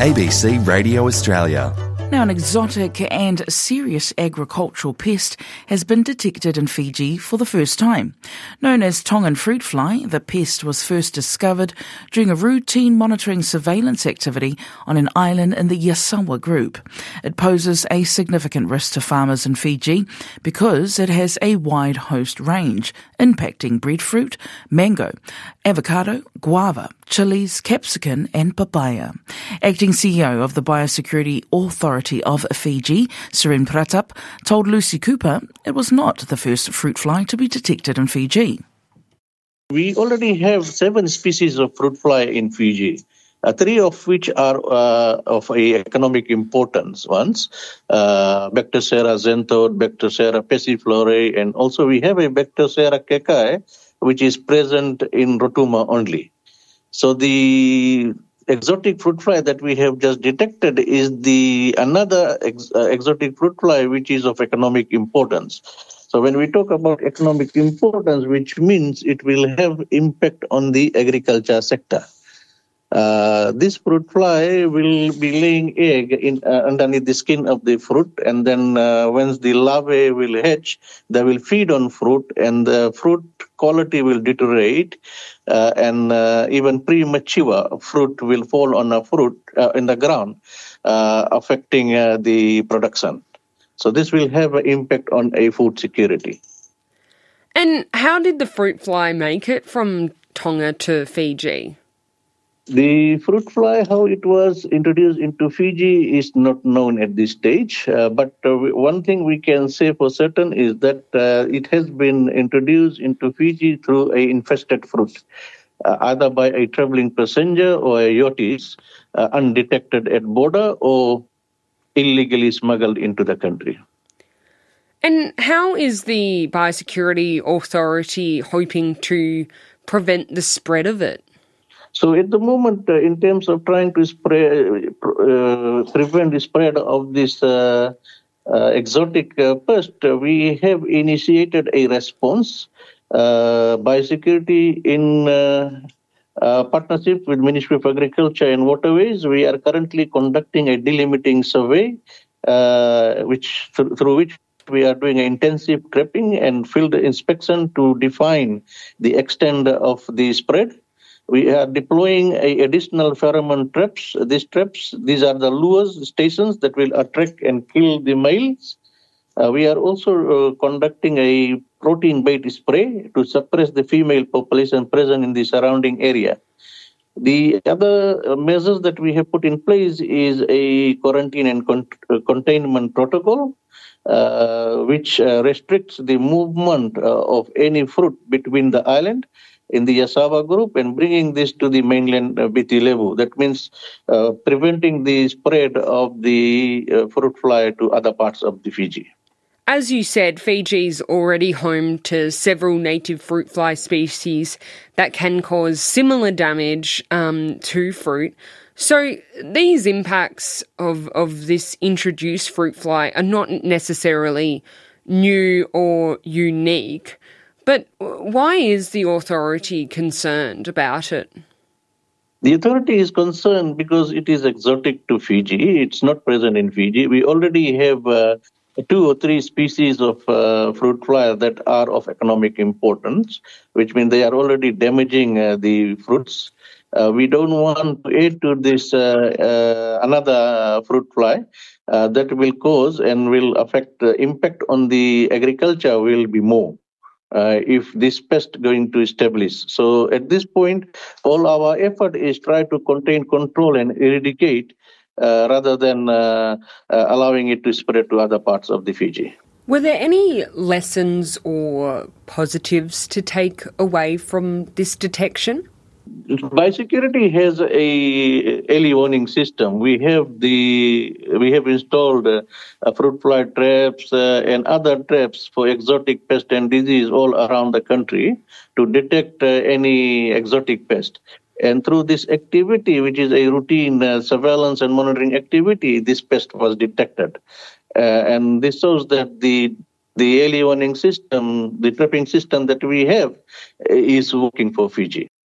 ABC Radio Australia. Now, an exotic and serious agricultural pest has been detected in Fiji for the first time. Known as Tongan fruit fly, the pest was first discovered during a routine monitoring surveillance activity on an island in the Yasawa group. It poses a significant risk to farmers in Fiji because it has a wide host range, impacting breadfruit, mango, avocado, guava, chilies, capsicum and papaya. Acting CEO of the Biosecurity Authority of Fiji, Suren Pratap, told Lucy Cooper it was not the first fruit fly to be detected in Fiji. We already have 7 species of fruit fly in Fiji, 3 of which are of economic importance ones, Bactocera xanthode, Bactocera passiflora, and also we have a Bactocera cacao, which is present in Rotuma only. So the exotic fruit fly that we have just detected is another exotic fruit fly which is of economic importance. So when we talk about economic importance, which means it will have impact on the agriculture sector. This fruit fly will be laying egg underneath the skin of the fruit, and then once the larvae will hatch, they will feed on fruit, and the fruit quality will deteriorate, and even premature fruit will fall on a fruit in the ground, affecting the production. So this will have an impact on a food security. And how did the fruit fly make it from Tonga to Fiji? The fruit fly, how it was introduced into Fiji, is not known at this stage. But one thing we can say for certain is that it has been introduced into Fiji through an infested fruit, either by a traveling passenger or a yachties, undetected at border or illegally smuggled into the country. And how is the Biosecurity Authority hoping to prevent the spread of it? So at the moment, in terms of trying to prevent the spread of this exotic pest, we have initiated a response. Biosecurity in partnership with Ministry of Agriculture and Waterways, we are currently conducting a delimiting survey, through which we are doing an intensive trapping and field inspection to define the extent of the spread. We are deploying additional pheromone traps. These are the lures stations that will attract and kill the males. We are also conducting a protein bait spray to suppress the female population present in the surrounding area. The other measures that we have put in place is a quarantine and containment protocol, which restricts the movement of any fruit between the island in the Yasawa group and bringing this to the mainland Biti Levu. That means preventing the spread of the fruit fly to other parts of the Fiji. As you said, Fiji's already home to several native fruit fly species that can cause similar damage to fruit. So these impacts of this introduced fruit fly are not necessarily new or unique. But why is the authority concerned about it? The authority is concerned because it is exotic to Fiji. It's not present in Fiji. We already have 2 or 3 species of fruit fly that are of economic importance, which means they are already damaging the fruits. We don't want to add to this another fruit fly that will cause and will affect the impact on the agriculture will be more. If this pest going to establish. So at this point, all our effort is try to contain, control and eradicate rather than allowing it to spread to other parts of the Fiji. Were there any lessons or positives to take away from this detection? Biosecurity has a early warning system. We have installed fruit fly traps and other traps for exotic pest and disease all around the country to detect any exotic pest. And through this activity, which is a routine surveillance and monitoring activity, this pest was detected. And this shows that the early warning system, the trapping system that we have, is working for Fiji.